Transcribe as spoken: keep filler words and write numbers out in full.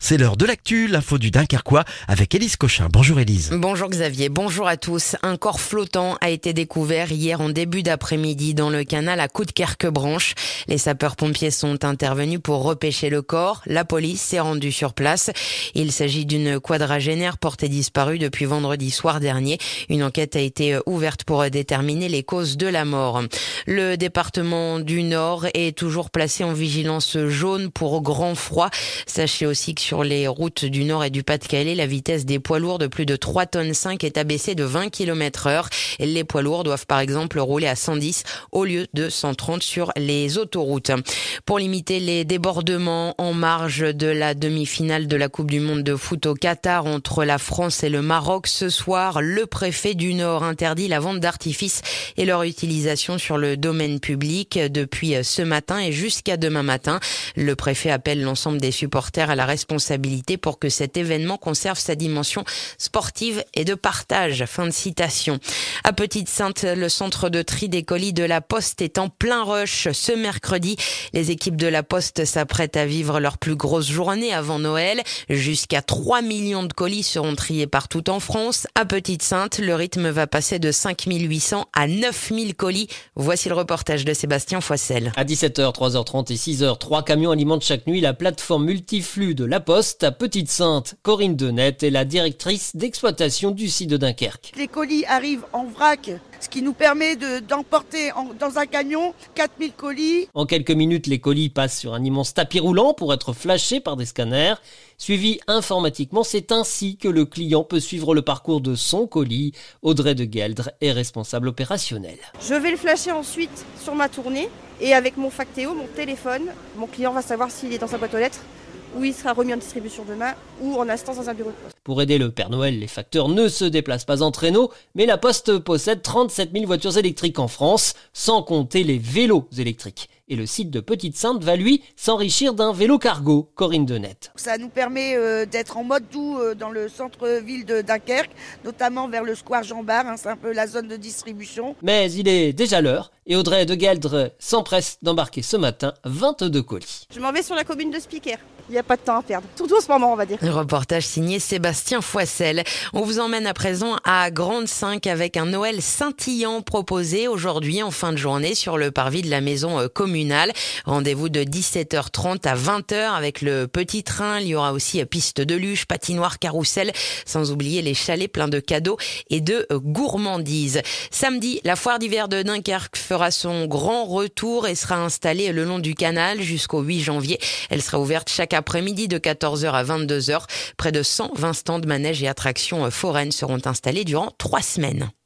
C'est l'heure de l'actu, l'info du Dunkerquois avec Élise Cochin. Bonjour Élise. Bonjour Xavier, bonjour à tous. Un corps flottant a été découvert hier en début d'après-midi dans le canal à Coudekerque-Branche. Les sapeurs-pompiers sont intervenus pour repêcher le corps. La police s'est rendue sur place. Il s'agit d'une quadragénaire portée disparue depuis vendredi soir dernier. Une enquête a été ouverte pour déterminer les causes de la mort. Le département du Nord est toujours placé en vigilance jaune pour grand froid. Sachez aussi que sur les routes du Nord et du Pas-de-Calais, la vitesse des poids lourds de plus de trois tonnes cinq est abaissée de vingt kilomètres heure. Les poids lourds doivent par exemple rouler à cent dix au lieu de cent trente sur les autoroutes. Pour limiter les débordements en marge de la demi-finale de la Coupe du Monde de foot au Qatar entre la France et le Maroc, ce soir, le préfet du Nord interdit la vente d'artifices et leur utilisation sur le domaine public depuis ce matin et jusqu'à demain matin. Le préfet appelle l'ensemble des supporters à la responsabilité pour que cet événement conserve sa dimension sportive et de partage. Fin de citation. À Petite-Sainte, le centre de tri des colis de la Poste est en plein rush ce mercredi. Les équipes de la Poste s'apprêtent à vivre leur plus grosse journée avant Noël. Jusqu'à trois millions de colis seront triés partout en France. À Petite-Sainte, le rythme va passer de cinq mille huit cents à neuf mille colis. Voici le reportage de Sébastien Foissel. À dix-sept heures, trois heures trente et six heures, trois camions alimentent chaque nuit la plateforme multiflux de la Poste à Petite-Sainte. Corinne Denette est la directrice d'exploitation du site de Dunkerque. Les colis arrivent en vrac, ce qui nous permet de, d'emporter en, dans un camion quatre mille colis. En quelques minutes, les colis passent sur un immense tapis roulant pour être flashés par des scanners. Suivi informatiquement, c'est ainsi que le client peut suivre le parcours de son colis. Audrey de Gueldre est responsable opérationnelle. Je vais le flasher ensuite sur ma tournée et avec mon Factéo, mon téléphone, mon client va savoir s'il est dans sa boîte aux lettres, où il sera remis en distribution demain ou en instance dans un bureau de poste. Pour aider le Père Noël, les facteurs ne se déplacent pas en traîneau, mais la Poste possède trente-sept mille voitures électriques en France, sans compter les vélos électriques. Et le site de Petite-Sainte va, lui, s'enrichir d'un vélo cargo. Corinne Denette. Ça nous permet euh, d'être en mode doux euh, dans le centre-ville de Dunkerque, notamment vers le square Jean-Bart, hein, c'est un peu la zone de distribution. Mais il est déjà l'heure, et Audrey de Gueldre s'empresse d'embarquer ce matin vingt-deux colis. Je m'en vais sur la commune de Spiker. Il n'y a pas de temps à perdre. Surtout en ce moment, on va dire. Un reportage signé Sébastien Foissel. On vous emmène à présent à Grande-Cinq avec un Noël scintillant proposé aujourd'hui en fin de journée sur le parvis de la maison communale. Rendez-vous de dix-sept heures trente à vingt heures avec le petit train. Il y aura aussi piste de luge, patinoire, carrousel, sans oublier les chalets pleins de cadeaux et de gourmandises. Samedi, la foire d'hiver de Dunkerque fera son grand retour et sera installée le long du canal jusqu'au huit janvier. Elle sera ouverte chaque après-midi de quatorze heures à vingt-deux heures. Près de cent vingt stands de manèges et attractions foraines seront installés durant trois semaines.